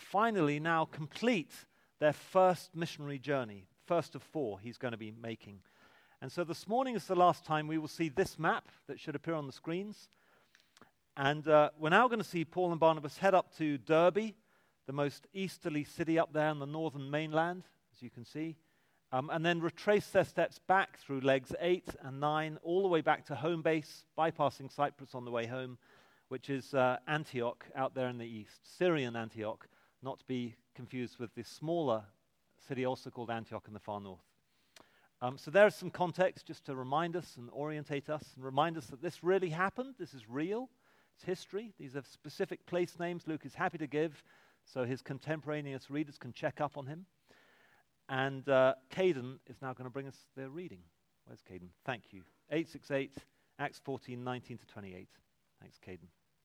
finally now complete their first missionary journey, first of 4 he's going to be making. And so this morning is the last time we will see this map that should appear on the screens. And we're now going to see Paul and Barnabas head up to Derbe, the most easterly city up there on the northern mainland, as you can see, and then retrace their steps back through legs 8 and 9, all the way back to home base, bypassing Cyprus on the way home, which is Antioch out there in the east, Syrian Antioch, not to be confused with the smaller city also called Antioch in the far north. So there's some context just to remind us and orientate us and remind us that this really happened. This is real. It's history. These are specific place names Luke is happy to give so his contemporaneous readers can check up on him. And Caden is now going to bring us their reading. Where's Caden? Thank you. 868, Acts 14, 19 to 28. Thanks, Caden.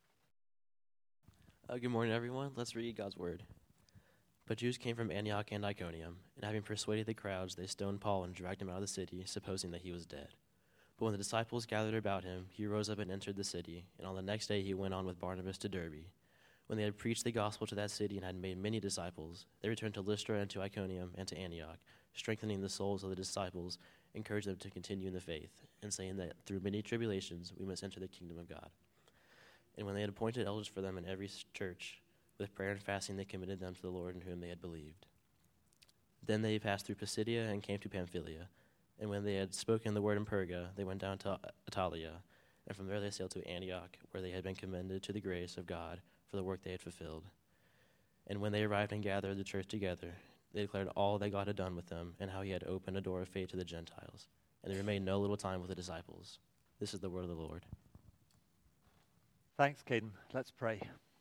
Good morning, everyone. Let's read God's word. But Jews came from Antioch and Iconium, and having persuaded the crowds, they stoned Paul and dragged him out of the city, supposing that he was dead. But when the disciples gathered about him, he rose up and entered the city, and on the next day he went on with Barnabas to Derbe. When they had preached the gospel to that city and had made many disciples, they returned to Lystra and to Iconium and to Antioch, strengthening the souls of the disciples, encouraging them to continue in the faith, and saying that through many tribulations we must enter the kingdom of God. And when they had appointed elders for them in every church, with prayer and fasting they committed them to the Lord in whom they had believed. Then they passed through Pisidia and came to Pamphylia. And when they had spoken the word in Perga, they went down to Attalia, and from there they sailed to Antioch, where they had been commended to the grace of God for the work they had fulfilled. And when they arrived and gathered the church together, they declared all that God had done with them, and how he had opened a door of faith to the Gentiles. And they remained no little time with the disciples. This is the word of the Lord. Thanks, Caden. Let's pray.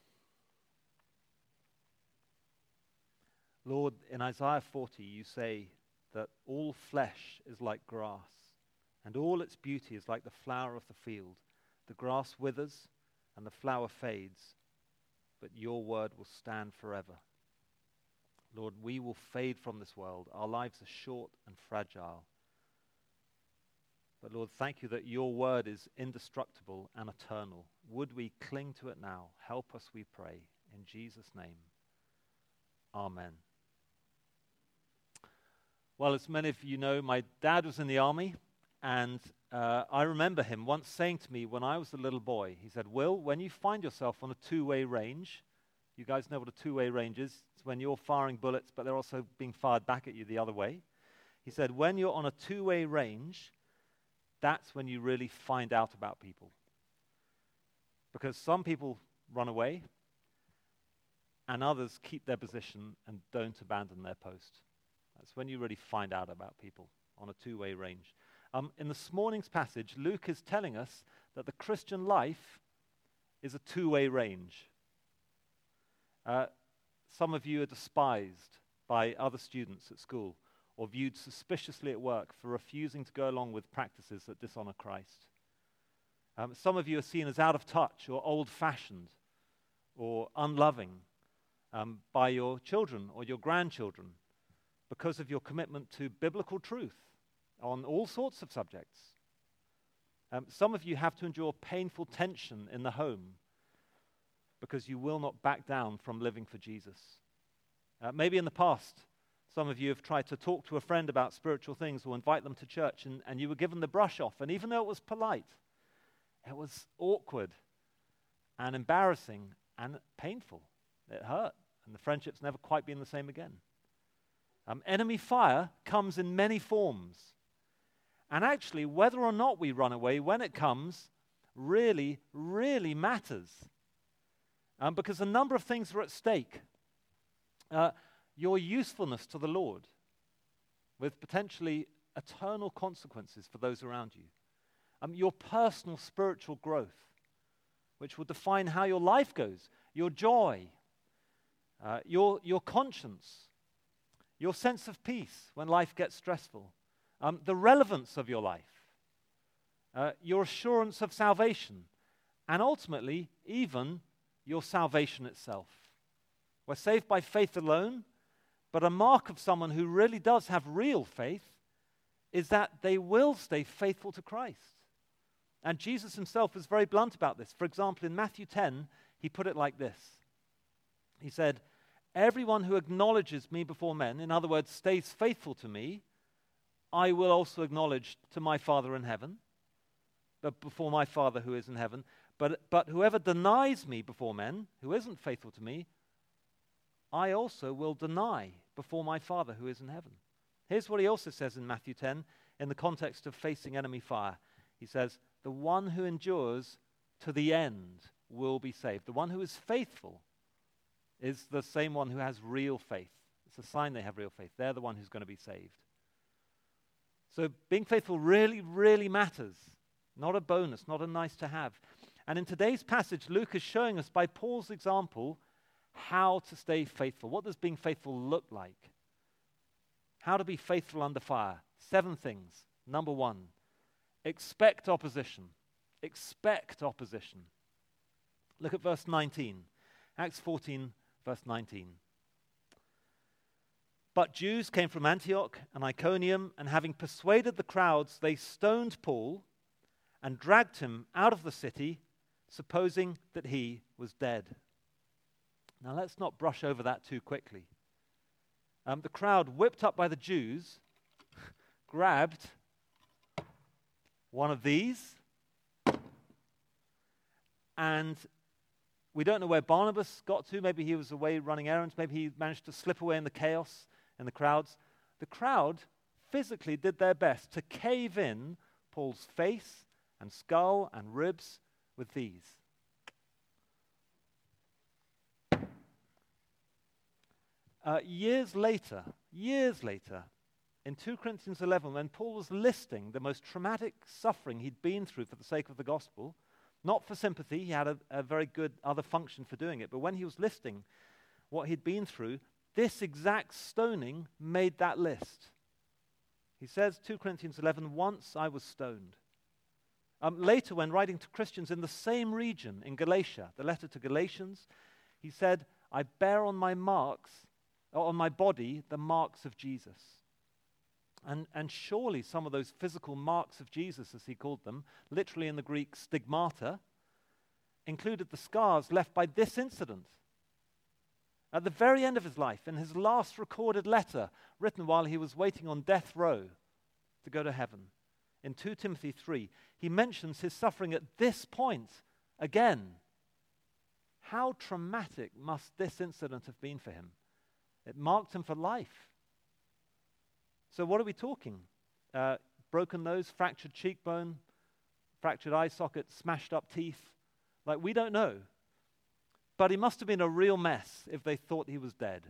Lord, in Isaiah 40, you say that all flesh is like grass, and all its beauty is like the flower of the field. The grass withers, and the flower fades, but your word will stand forever. Lord, we will fade from this world. Our lives are short and fragile. But Lord, thank you that your word is indestructible and eternal. Would we cling to it now? Help us, we pray. In Jesus' name, amen. Well, as many of you know, my dad was in the army, and I remember him once saying to me when I was a little boy, he said, Will, when you find yourself on a two-way range, you guys know what a two-way range is? It's when you're firing bullets, but they're also being fired back at you the other way. He said, when you're on a two-way range, that's when you really find out about people. Because some people run away, and others keep their position and don't abandon their post. That's when you really find out about people on a two-way range. In this morning's passage, Luke is telling us that the Christian life is a two-way range. Some of you are despised by other students at school or viewed suspiciously at work for refusing to go along with practices that dishonor Christ. Some of you are seen as out of touch or old-fashioned or unloving by your children or your grandchildren because of your commitment to biblical truth on all sorts of subjects. Some of you have to endure painful tension in the home because you will not back down from living for Jesus. Maybe in the past, some of you have tried to talk to a friend about spiritual things or invite them to church, and you were given the brush off. And even though it was polite, it was awkward and embarrassing and painful. It hurt, and the friendship's never quite been the same again. Enemy fire comes in many forms. And actually, whether or not we run away, when it comes, really, really matters. Because a number of things are at stake. Your usefulness to the Lord, with potentially eternal consequences for those around you. Your personal spiritual growth, which will define how your life goes. Your joy, your conscience, your sense of peace when life gets stressful, the relevance of your life, your assurance of salvation, and ultimately, even your salvation itself. We're saved by faith alone, but a mark of someone who really does have real faith is that they will stay faithful to Christ. And Jesus himself was very blunt about this. For example, in Matthew 10, he put it like this. He said, everyone who acknowledges me before men, in other words, stays faithful to me, I will also acknowledge to my Father in heaven, but before my Father who is in heaven. But whoever denies me before men, who isn't faithful to me, I also will deny before my Father who is in heaven. Here's what he also says in Matthew 10 in the context of facing enemy fire. He says, the one who endures to the end will be saved. The one who is faithful is the same one who has real faith. It's a sign they have real faith. They're the one who's going to be saved. So being faithful really, really matters. Not a bonus, not a nice to have. And in today's passage, Luke is showing us by Paul's example how to stay faithful. What does being faithful look like? How to be faithful under fire. 7 things. Number 1, expect opposition. Expect opposition. Look at verse 19. Acts 14, verse 19. But Jews came from Antioch and Iconium, and having persuaded the crowds, they stoned Paul and dragged him out of the city, supposing that he was dead. Now let's not brush over that too quickly. The crowd, whipped up by the Jews, grabbed one of these, and we don't know where Barnabas got to. Maybe he was away running errands. Maybe he managed to slip away in the chaos and the crowds. The crowd physically did their best to cave in Paul's face and skull and ribs with these. Years later, in 2 Corinthians 11, when Paul was listing the most traumatic suffering he'd been through for the sake of the gospel, not for sympathy, he had a very good other function for doing it, but when he was listing what he'd been through, this exact stoning made that list. He says, 2 Corinthians 11, once I was stoned. Later, when writing to Christians in the same region, in Galatia, the letter to Galatians, he said, I bear on my body, the marks of Jesus. And surely some of those physical marks of Jesus, as he called them, literally in the Greek stigmata, included the scars left by this incident. At the very end of his life, in his last recorded letter, written while he was waiting on death row to go to heaven, in 2 Timothy 3, he mentions his suffering at this point again. How traumatic must this incident have been for him? It marked him for life. So what are we talking? Broken nose, fractured cheekbone, fractured eye socket, smashed up teeth? Like, we don't know. But he must have been a real mess if they thought he was dead.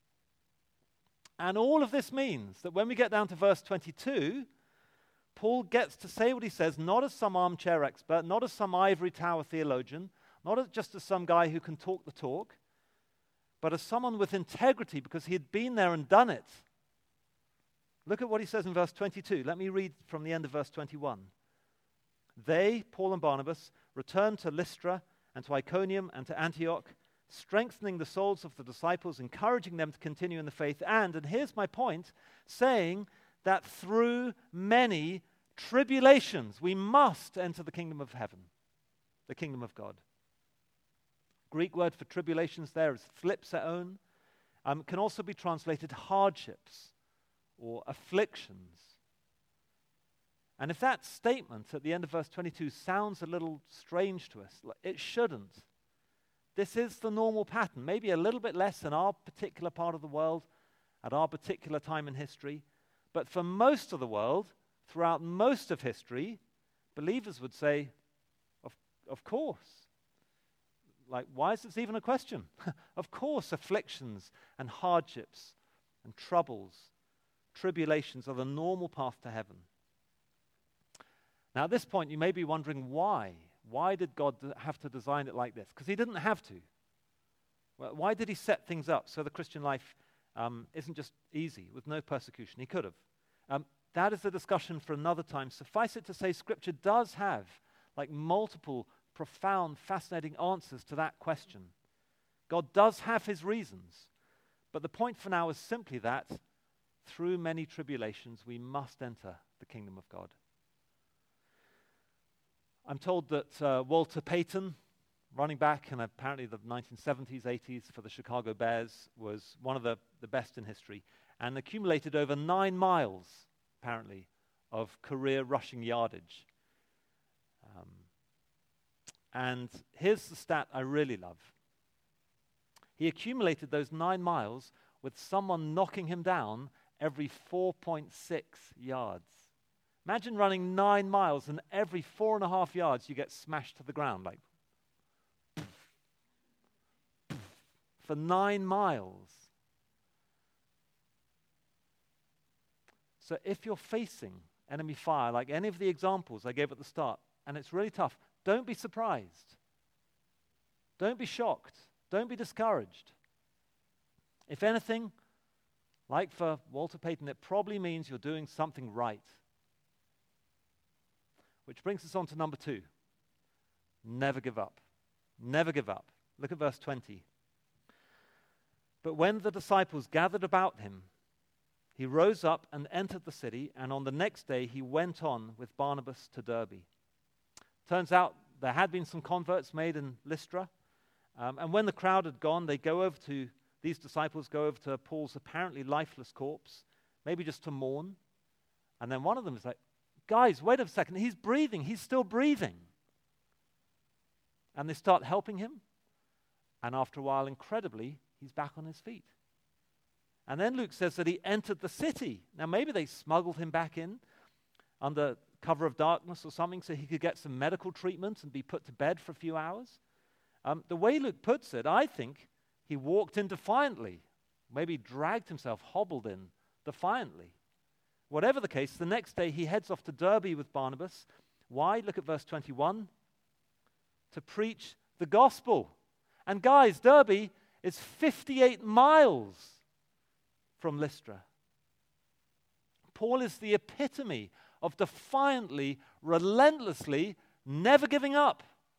And all of this means that when we get down to verse 22, Paul gets to say what he says, not as some armchair expert, not as some ivory tower theologian, not just as some guy who can talk the talk, but as someone with integrity because he had been there and done it. Look at what he says in verse 22. Let me read from the end of verse 21. They, Paul and Barnabas, returned to Lystra and to Iconium and to Antioch, strengthening the souls of the disciples, encouraging them to continue in the faith, and here's my point, saying that through many tribulations we must enter the kingdom of heaven, the kingdom of God. Greek word for tribulations there is thlipseon. Can also be translated hardships or afflictions. And if that statement at the end of verse 22 sounds a little strange to us, it shouldn't. This is the normal pattern, maybe a little bit less in our particular part of the world, at our particular time in history, but for most of the world, throughout most of history, believers would say, of course. Like, why is this even a question? Of course, afflictions and hardships and troubles, tribulations are the normal path to heaven. Now, at this point, you may be wondering why. Why did God have to design it like this? Because he didn't have to. Well, why did he set things up so the Christian life isn't just easy with no persecution? He could have. That is a discussion for another time. Suffice it to say, Scripture does have like multiple profound, fascinating answers to that question. God does have his reasons. But the point for now is simply that through many tribulations we must enter the kingdom of God. I'm told that Walter Payton, running back in apparently the 1970s, 80s for the Chicago Bears, was one of the best in history, and accumulated over 9 miles, apparently, of career rushing yardage. And here's the stat I really love. He accumulated those 9 miles with someone knocking him down every 4.6 yards. Imagine running 9 miles and every 4.5 yards you get smashed to the ground, like for 9 miles. So if you're facing enemy fire, like any of the examples I gave at the start, and it's really tough, don't be surprised. Don't be shocked. Don't be discouraged. If anything, like for Walter Payton, it probably means you're doing something right. Which brings us on to number 2. Never give up. Never give up. Look at verse 20. But when the disciples gathered about him, he rose up and entered the city, and on the next day he went on with Barnabas to Derbe. Turns out there had been some converts made in Lystra, and when the crowd had gone, these disciples go over to Paul's apparently lifeless corpse, maybe just to mourn, and then one of them is like, guys, wait a second, he's breathing, he's still breathing. And they start helping him, and after a while, incredibly, he's back on his feet. And then Luke says that he entered the city. Now maybe they smuggled him back in under cover of darkness or something so he could get some medical treatment and be put to bed for a few hours. The way Luke puts it, I think he walked in defiantly, maybe dragged himself, hobbled in defiantly. Whatever the case, the next day he heads off to Derbe with Barnabas. Why? Look at verse 21. To preach the gospel. And guys, Derbe is 58 miles from Lystra. Paul is the epitome of defiantly, relentlessly, never giving up.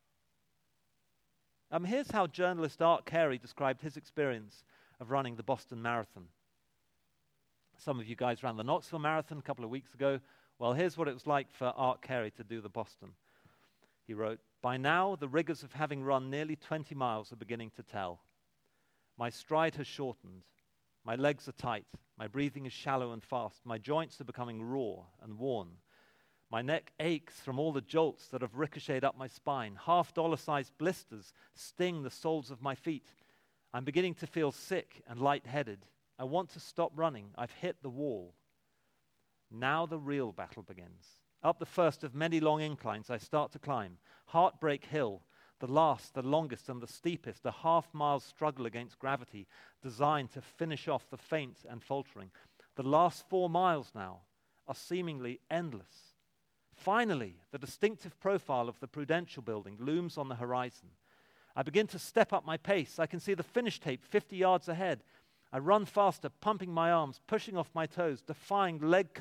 Here's how journalist Art Carey described his experience of running the Boston Marathon. Some of you guys ran the Knoxville Marathon a couple of weeks ago. Well, here's what it was like for Art Carey to do the Boston. He wrote, "By now, the rigors of having run nearly 20 miles are beginning to tell. My stride has shortened. My legs are tight. My breathing is shallow and fast. My joints are becoming raw and worn. My neck aches from all the jolts that have ricocheted up my spine. $half-dollar-sized blisters sting the soles of my feet. I'm beginning to feel sick and lightheaded. I want to stop running. I've hit the wall. Now the real battle begins. Up the first of many long inclines, I start to climb. Heartbreak Hill, the last, the longest, and the steepest, a half-mile struggle against gravity designed to finish off the faint and faltering. The last 4 miles now are seemingly endless. Finally, the distinctive profile of the Prudential building looms on the horizon. I begin to step up my pace. I can see the finish tape 50 yards ahead. I run faster, pumping my arms, pushing off my toes, defying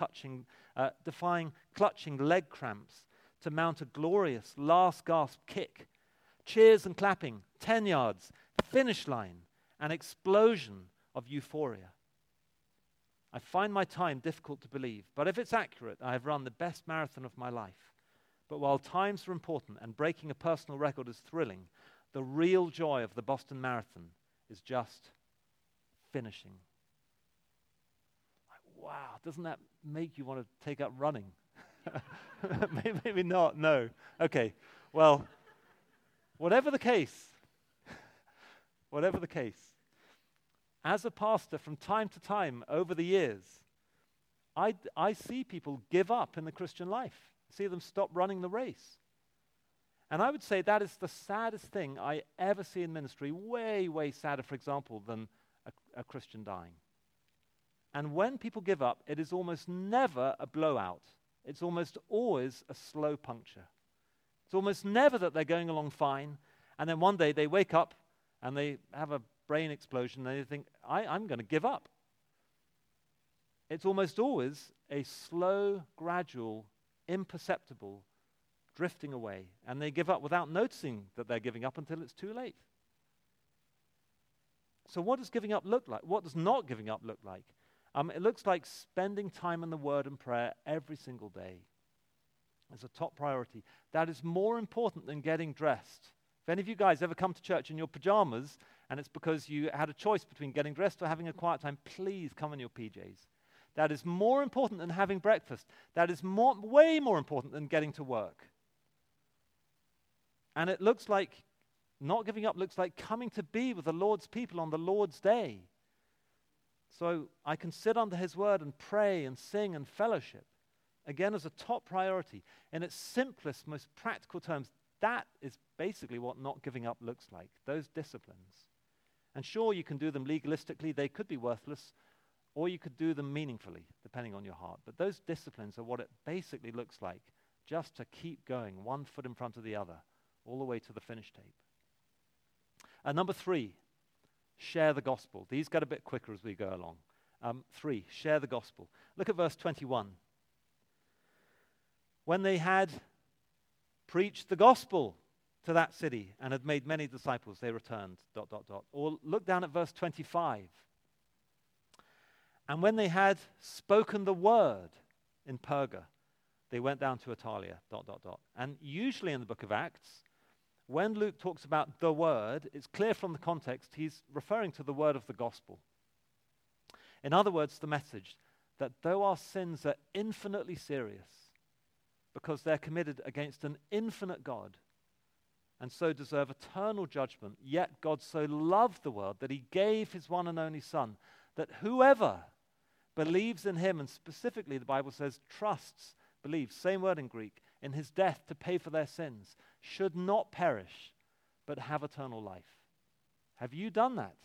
clutching leg cramps to mount a glorious last gasp kick. Cheers and clapping, 10 yards, finish line, an explosion of euphoria. I find my time difficult to believe, but if it's accurate, I have run the best marathon of my life. But while times are important and breaking a personal record is thrilling, the real joy of the Boston Marathon is just finishing. Wow, doesn't that make you want to take up running? Maybe not, no. Okay, well, whatever the case, as a pastor from time to time over the years, I see people give up in the Christian life, see them stop running the race. And I would say that is the saddest thing I ever see in ministry, way, way sadder, for example, than a Christian dying. And when people give up, it is almost never a blowout. It's almost always a slow puncture. It's almost never that they're going along fine, and then one day they wake up and they have a brain explosion and they think, I'm going to give up. It's almost always a slow, gradual, imperceptible drifting away, and they give up without noticing that they're giving up until it's too late. So what does giving up look like? What does not giving up look like? It looks like spending time in the Word and prayer every single day as a top priority. That is more important than getting dressed If any of you guys ever come to church in your pajamas and it's because you had a choice between getting dressed or having a quiet time, please come in your PJs. That is more important than having breakfast. That is way more important than getting to work. And it looks like not giving up looks like coming to be with the Lord's people on the Lord's day. So I can sit under his word and pray and sing and fellowship, again, as a top priority. In its simplest, most practical terms, that is basically what not giving up looks like, those disciplines. And sure, you can do them legalistically. They could be worthless, or you could do them meaningfully, depending on your heart. But those disciplines are what it basically looks like, just to keep going, one foot in front of the other, all the way to the finish tape. And number 3, share the gospel. These get a bit quicker as we go along. 3, share the gospel. Look at verse 21. When they had preached the gospel to that city and had made many disciples, they returned, ... Or look down at verse 25. And when they had spoken the word in Perga, they went down to Italia, ... And usually in the book of Acts, when Luke talks about the word, it's clear from the context he's referring to the word of the gospel. In other words, the message that though our sins are infinitely serious, because they're committed against an infinite God, and so deserve eternal judgment, yet God so loved the world that he gave his one and only Son, that whoever believes in him, and specifically the Bible says trusts, believes, same word in Greek, in his death to pay for their sins, should not perish, but have eternal life. Have you done that?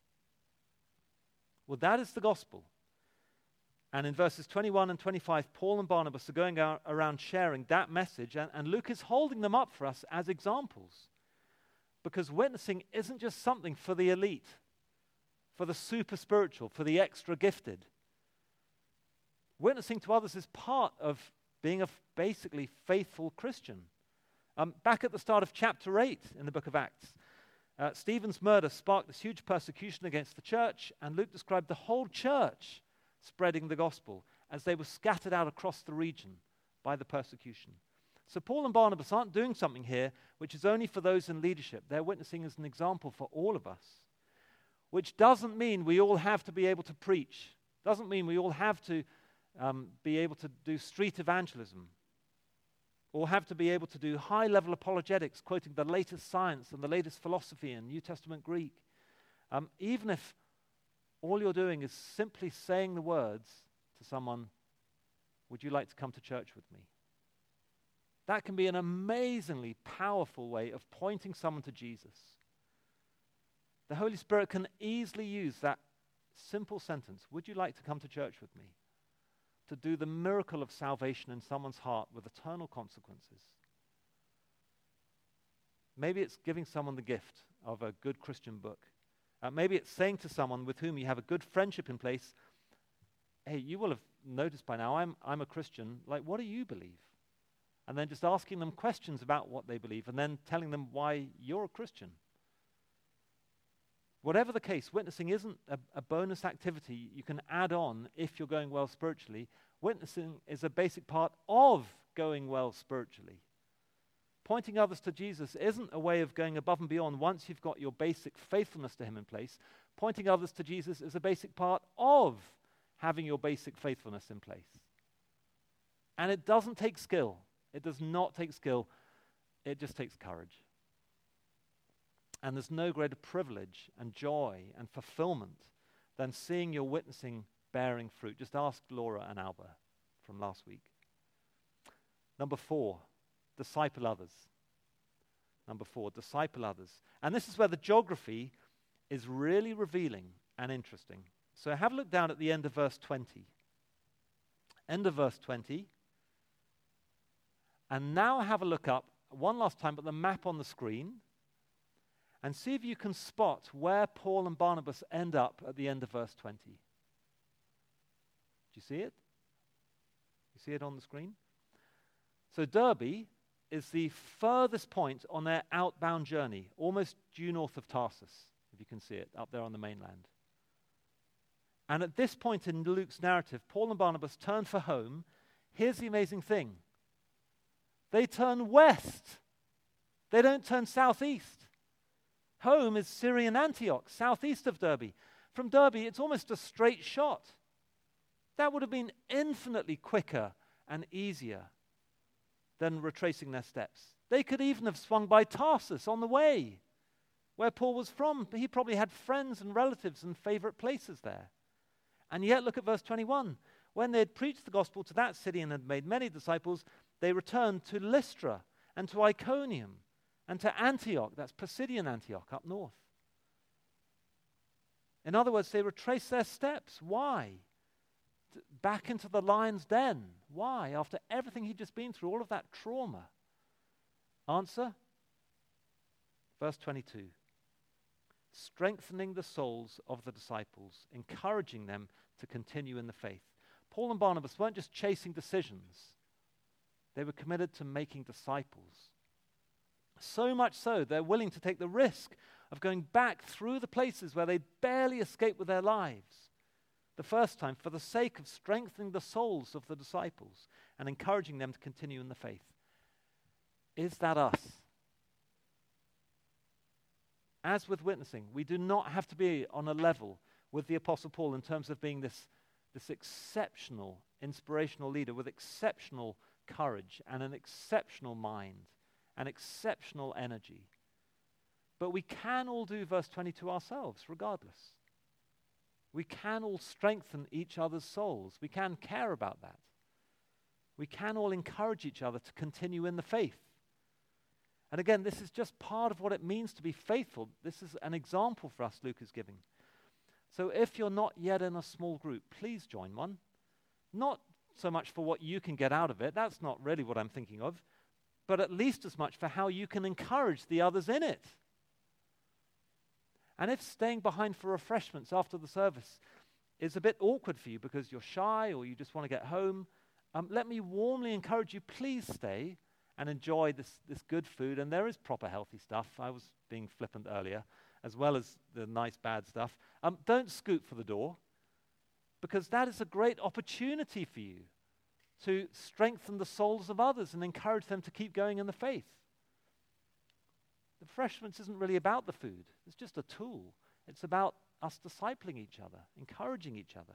Well, that is the gospel. And in verses 21 and 25, Paul and Barnabas are going around sharing that message, and Luke is holding them up for us as examples. Because witnessing isn't just something for the elite, for the super spiritual, for the extra gifted. Witnessing to others is part of being a basically faithful Christian. Back at the start of chapter 8 in the book of Acts, Stephen's murder sparked this huge persecution against the church, and Luke described the whole church spreading the gospel as they were scattered out across the region by the persecution. So Paul and Barnabas aren't doing something here which is only for those in leadership. They're witnessing as an example for all of us, which doesn't mean we all have to be able to preach. Doesn't mean we all have to be able to do street evangelism or have to be able to do high-level apologetics, quoting the latest science and the latest philosophy in New Testament Greek. Even if all you're doing is simply saying the words to someone, would you like to come to church with me? That can be an amazingly powerful way of pointing someone to Jesus. The Holy Spirit can easily use that simple sentence, would you like to come to church with me, to do the miracle of salvation in someone's heart with eternal consequences. Maybe it's giving someone the gift of a good Christian book. Maybe it's saying to someone with whom you have a good friendship in place, hey, you will have noticed by now, I'm a Christian, like, what do you believe? And then just asking them questions about what they believe and then telling them why you're a Christian. Whatever the case, witnessing isn't a bonus activity you can add on if you're going well spiritually. Witnessing is a basic part of going well spiritually. Pointing others to Jesus isn't a way of going above and beyond once you've got your basic faithfulness to him in place. Pointing others to Jesus is a basic part of having your basic faithfulness in place. And it doesn't take skill. It does not take skill. It just takes courage. And there's no greater privilege and joy and fulfillment than seeing your witnessing bearing fruit. Just ask Laura and Alba from last week. Number 4, disciple others. Number 4, disciple others. And this is where the geography is really revealing and interesting. So have a look down at the end of verse 20. End of verse 20. And now have a look up one last time at the map on the screen and see if you can spot where Paul and Barnabas end up at the end of verse 20. Do you see it? You see it on the screen? So Derbe is the furthest point on their outbound journey, almost due north of Tarsus, if you can see it, up there on the mainland. And at this point in Luke's narrative, Paul and Barnabas turn for home. Here's the amazing thing. They turn west. They don't turn southeast. Home is Syrian Antioch, southeast of Derbe. From Derbe, it's almost a straight shot. That would have been infinitely quicker and easier than retracing their steps. They could even have swung by Tarsus on the way, where Paul was from. He probably had friends and relatives and favorite places there. And yet, look at verse 21. When they had preached the gospel to that city and had made many disciples, they returned to Lystra and to Iconium and to Antioch. That's Pisidian Antioch up north. In other words, they retraced their steps. Why? Back into the lion's den. Why? After everything he'd just been through, all of that trauma. Answer? Verse 22. Strengthening the souls of the disciples, encouraging them to continue in the faith. Paul and Barnabas weren't just chasing decisions. They were committed to making disciples. So much so, they're willing to take the risk of going back through the places where they barely escaped with their lives the first time for the sake of strengthening the souls of the disciples and encouraging them to continue in the faith. Is that us? As with witnessing, we do not have to be on a level with the Apostle Paul in terms of being this exceptional, inspirational leader with exceptional courage and an exceptional mind and exceptional energy. But we can all do verse 22 ourselves, regardless. We can all strengthen each other's souls. We can care about that. We can all encourage each other to continue in the faith. And again, this is just part of what it means to be faithful. This is an example for us Luke is giving. So if you're not yet in a small group, please join one. Not so much for what you can get out of it. That's not really what I'm thinking of. But at least as much for how you can encourage the others in it. And if staying behind for refreshments after the service is a bit awkward for you because you're shy or you just want to get home, let me warmly encourage you, please stay and enjoy this good food. And there is proper healthy stuff. I was being flippant earlier, as well as the nice bad stuff. Don't scoot for the door, because that is a great opportunity for you to strengthen the souls of others and encourage them to keep going in the faith. The refreshments isn't really about the food. It's just a tool. It's about us discipling each other, encouraging each other.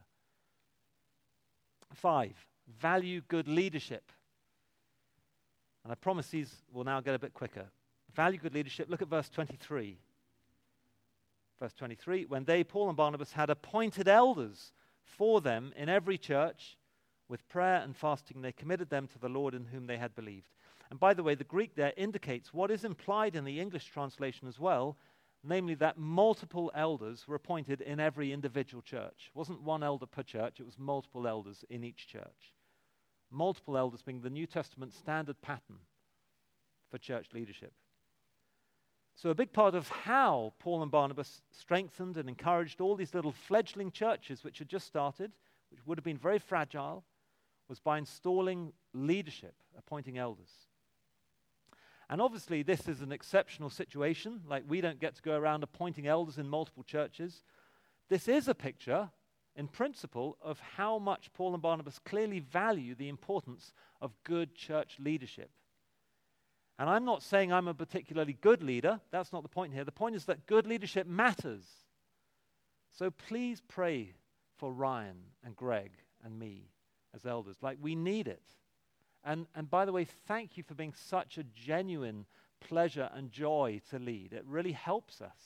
5, value good leadership. And I promise these will now get a bit quicker. Value good leadership. Look at verse 23. Verse 23, when they, Paul and Barnabas, had appointed elders for them in every church, with prayer and fasting, they committed them to the Lord in whom they had believed. And by the way, the Greek there indicates what is implied in the English translation as well, namely that multiple elders were appointed in every individual church. It wasn't one elder per church, it was multiple elders in each church. Multiple elders being the New Testament standard pattern for church leadership. So a big part of how Paul and Barnabas strengthened and encouraged all these little fledgling churches which had just started, which would have been very fragile, was by installing leadership, appointing elders. And obviously this is an exceptional situation, like we don't get to go around appointing elders in multiple churches. This is a picture, in principle, of how much Paul and Barnabas clearly value the importance of good church leadership. And I'm not saying I'm a particularly good leader. That's not the point here. The point is that good leadership matters. So please pray for Ryan and Greg and me as elders. Like, we need it. And by the way, thank you for being such a genuine pleasure and joy to lead. It really helps us.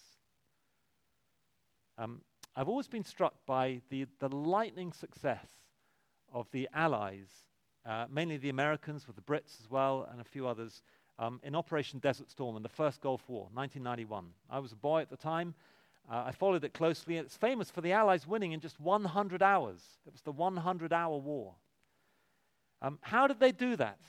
I've always been struck by the lightning success of the Allies, mainly the Americans with the Brits as well and a few others, in Operation Desert Storm in the First Gulf War, 1991. I was a boy at the time. I followed it closely. It's famous for the Allies winning in just 100 hours. It was the 100-hour war. How did they do that?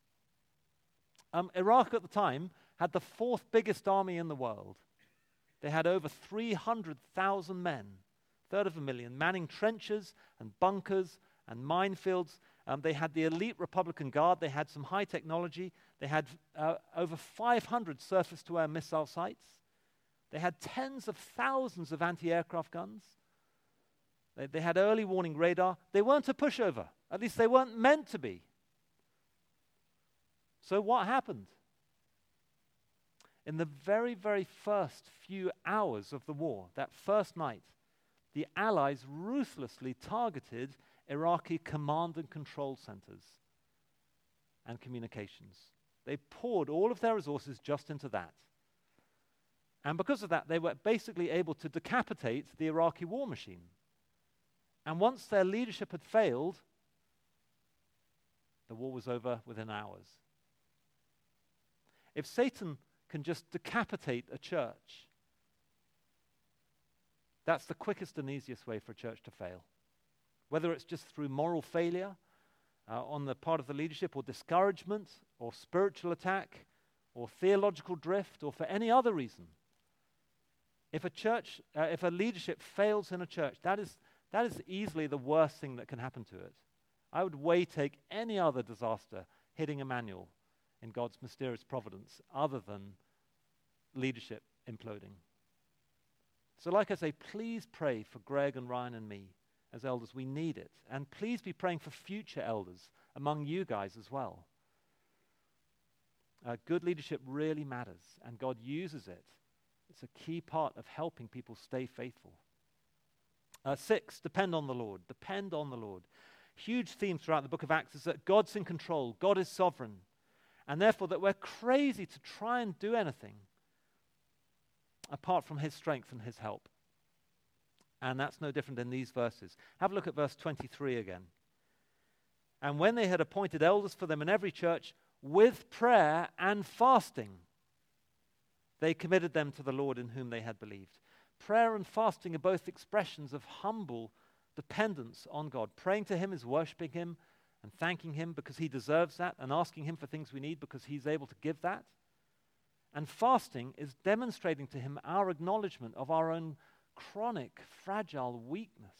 Iraq at the time had the 4th biggest army in the world. They had over 300,000 men, 1/3 manning trenches and bunkers and minefields. They had the elite Republican Guard. They had some high technology. They had over 500 surface-to-air missile sites. They had tens of thousands of anti-aircraft guns. They had early warning radar. They weren't a pushover. At least they weren't meant to be. So what happened? In the very, very first few hours of the war, that first night, the Allies ruthlessly targeted Iraqi command and control centers and communications. They poured all of their resources just into that. And because of that, they were basically able to decapitate the Iraqi war machine. And once their leadership had failed, the war was over within hours. If Satan can just decapitate a church, that's the quickest and easiest way for a church to fail. Whether it's just through moral failure on the part of the leadership, or discouragement, or spiritual attack, or theological drift, or for any other reason. If a leadership fails in a church, that is easily the worst thing that can happen to it. I would way take any other disaster hitting Emmanuel in God's mysterious providence other than leadership imploding. So like I say, please pray for Greg and Ryan and me as elders. We need it. And please be praying for future elders among you guys as well. Good leadership really matters, and God uses it. It's a key part of helping people stay faithful. 6, depend on the Lord. Depend on the Lord. Huge theme throughout the book of Acts is that God's in control, God is sovereign, and therefore that we're crazy to try and do anything apart from his strength and his help. And that's no different in these verses. Have a look at verse 23 again. And when they had appointed elders for them in every church, with prayer and fasting, they committed them to the Lord in whom they had believed. Prayer and fasting are both expressions of humble dependence on God. Praying to him is worshiping him and thanking him because he deserves that, and asking him for things we need because he's able to give that. And fasting is demonstrating to him our acknowledgement of our own chronic, fragile weakness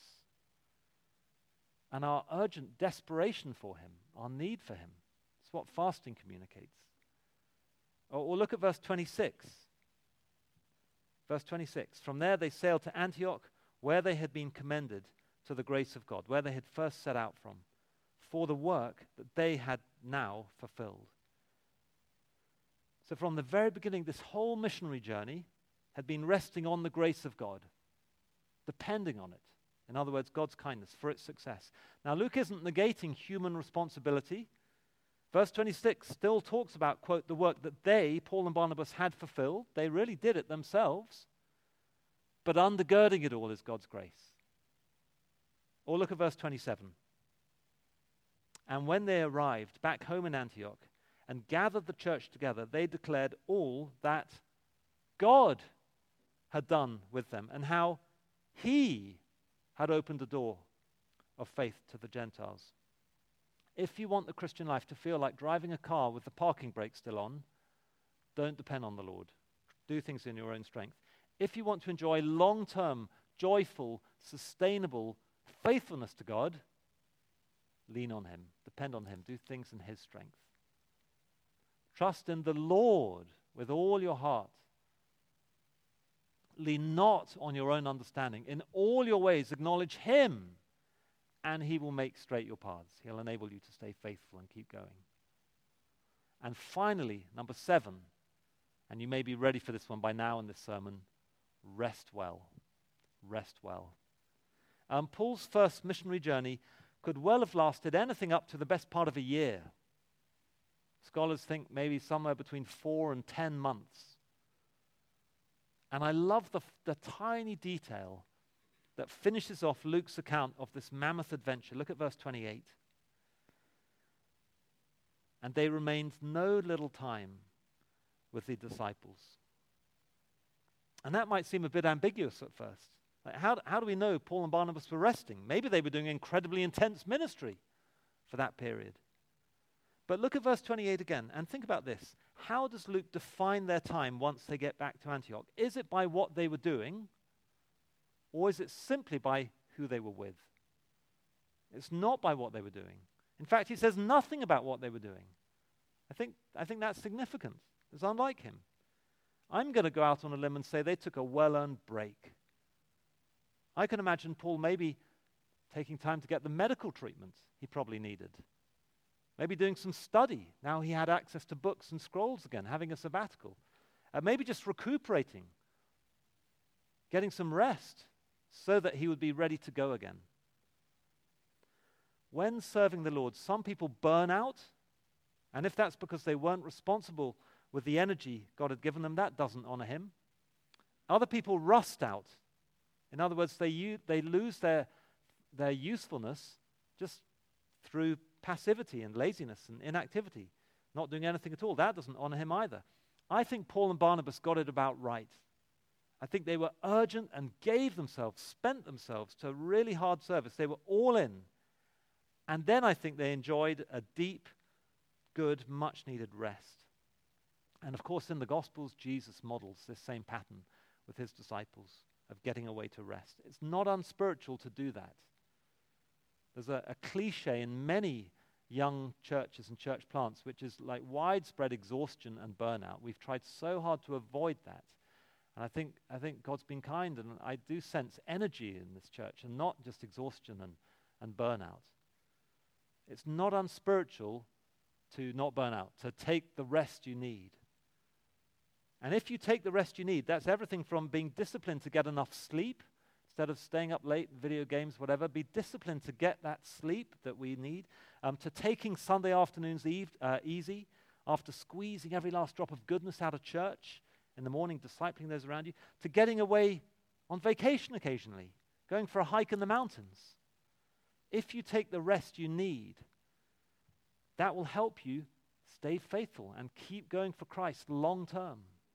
and our urgent desperation for him, our need for him. It's what fasting communicates. Or look at verse 26. Verse 26. From there they sailed to Antioch, where they had been commended to the grace of God, where they had first set out from, for the work that they had now fulfilled. So from the very beginning, this whole missionary journey had been resting on the grace of God, depending on it. In other words, God's kindness for its success. Now, Luke isn't negating human responsibility. Verse 26 still talks about, quote, the work that they, Paul and Barnabas, had fulfilled. They really did it themselves. But undergirding it all is God's grace. Or look at verse 27. And when they arrived back home in Antioch and gathered the church together, they declared all that God had done with them and how he had opened a door of faith to the Gentiles. If you want the Christian life to feel like driving a car with the parking brake still on, don't depend on the Lord. Do things in your own strength. If you want to enjoy long-term, joyful, sustainable faithfulness to God, lean on him. Depend on him. Do things in his strength. Trust in the Lord with all your heart. Lean not on your own understanding. In all your ways, acknowledge him, and he will make straight your paths. He'll enable you to stay faithful and keep going. And finally, number 7, and you may be ready for this one by now in this sermon, rest well. Rest well. Paul's first missionary journey could well have lasted anything up to the best part of a year. Scholars think maybe somewhere between 4 and 10 months. And I love the tiny detail that finishes off Luke's account of this mammoth adventure. Look at verse 28. And they remained no little time with the disciples. And that might seem a bit ambiguous at first. Like how do we know Paul and Barnabas were resting? Maybe they were doing incredibly intense ministry for that period. But look at verse 28 again and think about this. How does Luke define their time once they get back to Antioch? Is it by what they were doing, or is it simply by who they were with? It's not by what they were doing. In fact, he says nothing about what they were doing. I think that's significant. It's unlike him. I'm going to go out on a limb and say they took a well-earned break. I can imagine Paul maybe taking time to get the medical treatment he probably needed. Maybe doing some study. Now he had access to books and scrolls again, having a sabbatical. maybe just recuperating, getting some rest so that he would be ready to go again. When serving the Lord, some people burn out, and if that's because they weren't responsible with the energy God had given them, that doesn't honor him. Other people rust out. In other words, they lose their usefulness just through passivity and laziness and inactivity, not doing anything at all. That doesn't honor him either. I think Paul and Barnabas got it about right. I think they were urgent and gave themselves, spent themselves to really hard service. They were all in. And then I think they enjoyed a deep, good, much-needed rest. And of course, in the Gospels, Jesus models this same pattern with his disciples of getting away to rest. It's not unspiritual to do that. There's a cliche in many young churches and church plants, which is like widespread exhaustion and burnout. We've tried so hard to avoid that. And I think God's been kind, and I do sense energy in this church, and not just exhaustion and burnout. It's not unspiritual to not burn out, to take the rest you need. And if you take the rest you need, that's everything from being disciplined to get enough sleep, instead of staying up late, video games, whatever. Be disciplined to get that sleep that we need, to taking Sunday afternoons easy, after squeezing every last drop of goodness out of church, in the morning discipling those around you, to getting away on vacation occasionally, going for a hike in the mountains. If you take the rest you need, that will help you stay faithful and keep going for Christ long term.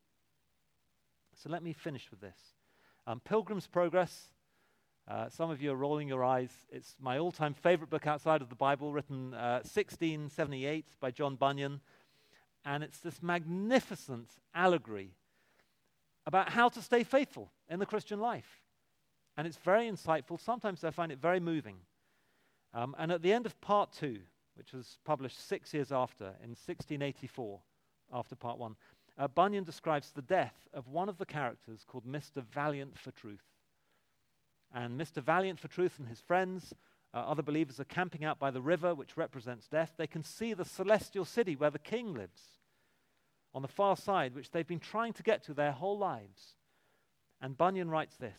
So let me finish with this. Pilgrim's Progress. Some of you are rolling your eyes. It's my all-time favorite book outside of the Bible, written 1678 by John Bunyan. And it's this magnificent allegory about how to stay faithful in the Christian life. And it's very insightful. Sometimes I find it very moving. And at the end of part 2, which was published 6 years after, in 1684, after part 1, Bunyan describes the death of one of the characters called Mr. Valiant for Truth. And Mr. Valiant for Truth and his friends, other believers, are camping out by the river, which represents death. They can see the celestial city where the king lives on the far side, which they've been trying to get to their whole lives. And Bunyan writes this: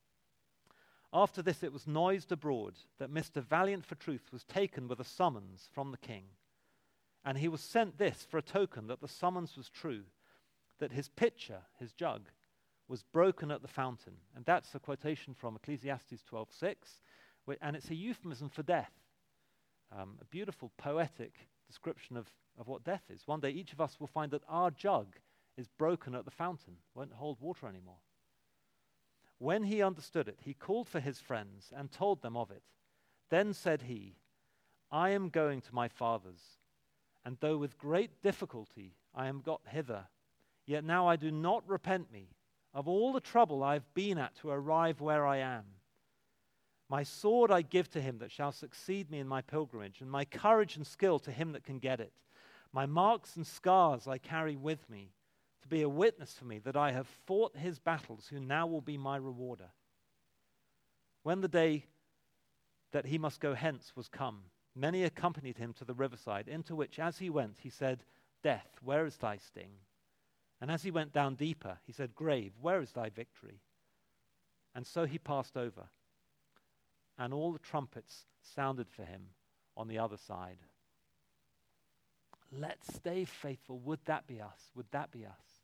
"After this it was noised abroad that Mr. Valiant for Truth was taken with a summons from the king. And he was sent this for a token that the summons was true, that his pitcher, his jug, was broken at the fountain." And that's a quotation from Ecclesiastes 12:6, and it's a euphemism for death. A beautiful poetic description of what death is. One day each of us will find that our jug is broken at the fountain, won't hold water anymore. When he understood it, he called for his friends and told them of it. Then said he, "I am going to my fathers, and though with great difficulty I am got hither, yet now I do not repent me of all the trouble I have been at to arrive where I am. My sword I give to him that shall succeed me in my pilgrimage, and my courage and skill to him that can get it. My marks and scars I carry with me, to be a witness for me that I have fought his battles, who now will be my rewarder." When the day that he must go hence was come, many accompanied him to the riverside, into which as he went he said, "Death, where is thy sting?" And as he went down deeper, he said, "Grave, where is thy victory?" And so he passed over, and all the trumpets sounded for him on the other side. Let's stay faithful. Would that be us? Would that be us?